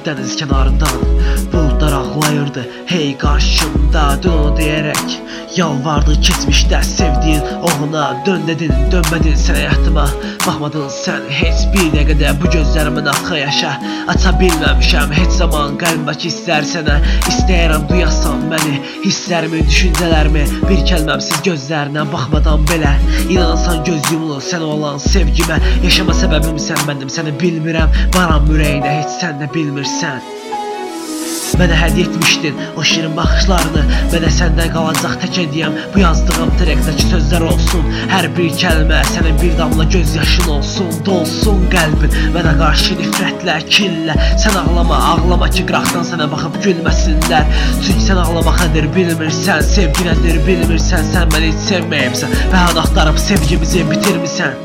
deniz kenarından. Bulutlar ağlayırdı hey karşımda, dön onu diyerek. Yalvardı keçmişdə sevdiğin oğluna, dön dedin dönmedin sen hayatıma. Baxmadın sen heç bir dəqiqədə bu gözlərimin axı yaşa. Aça bilməmişəm heç zaman qəlbimdəki hisslər sənə. İstəyirəm duyasan məni, hisslərimi, düşüncələrimi. Bir kəlməmsiz gözlərinə baxmadan belə. İnansan göz yumulu sən olan sevgimə. Yaşama səbəbim sən mənim, səni bilmirəm. Varam ürəyinə heç sən də bilmirsən. Mənə hədiyyə etmişdin o şirin baxışlarını. Mənə səndən qalacaq tək hədiyyəm bu yazdığım trekdəki sözlər olsun. Hər bir kəlmə sənin bir damla göz yaşın olsun. Dolsun qəlbin mənə qarşı nifrətlə, kinlə. Sən ağlama, ağlama ki qıraqdan sənə baxıb gülməsinlər. Çünki sən ağlamaq nədir bilmirsən, sevgi nədir bilmirsən. Sən məni heç sevməyibsən və hər axtarıb sevgimizi bitirmirsən.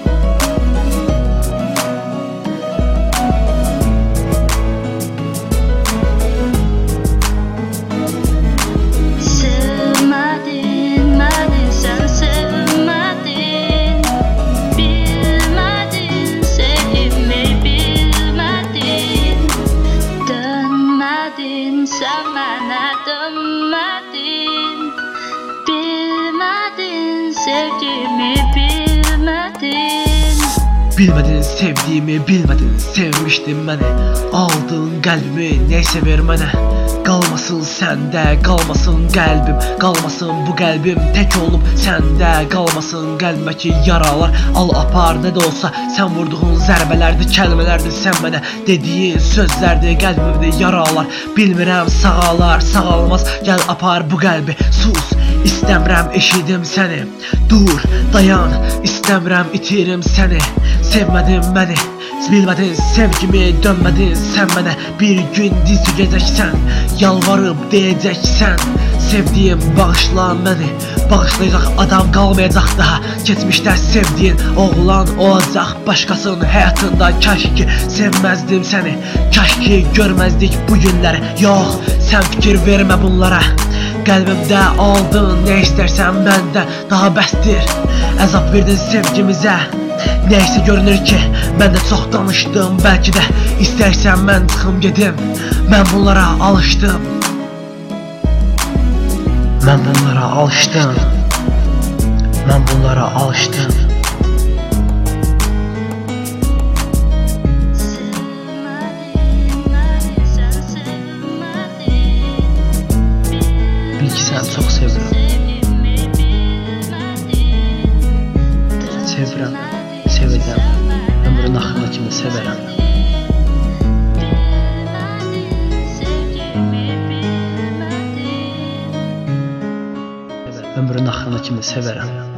Sen bana dönmedin, bilmedin sevgimi bilmedin. Bilmedin sevdiğimi, bilmedin sevmiştin beni. Aldın qəlbimi, neyse ver mənə. Qalmasın səndə, qalmasın qəlbim. Qalmasın bu qəlbim tək olub səndə. Qalmasın qəlbimdəki yaralar. Al apar nə də olsa sən vurduğun zərbələrdir, kəlmələrdir sən mənə dediyin sözlərdir, qəlbimdə yaralar. Bilmirəm sağalar, sağalmaz. Gəl apar bu qəlbi, sus. İstəmirəm eşidim səni. Dur, dayan, istəmirəm itirim səni. Sevmədin məni, bilmədin sevgimi, dönmədin sən mənə. Bir gün diz çökəcəksən, yalvarıb deyəcəksən. Sevdiyim bağışla məni, bağışlayacaq adam qalmayacaq daha. Keçmişdə sevdiyin oğlan olacaq başqasının həyatında. Kaş ki sevməzdim səni, kaş ki görməzdik bu günləri. Yox, sən fikir vermə bunlara. Qəlbimdə aldın nə istərsən məndə, daha bəsdir. Əzab verdin sevgimizə. Neyse görünür ki mən də çox danışdım. Bəlkə də istərsən mən çıxım gedim. Mən bunlara alışdım. Mən bunlara alışdım. Mən bunlara alışdım. Bil ki sən çox sevirəm. Sevirəm. Sevəcəm, ömrün axırına kimi sevərəm. Ömrün axırına kimi sevərəm.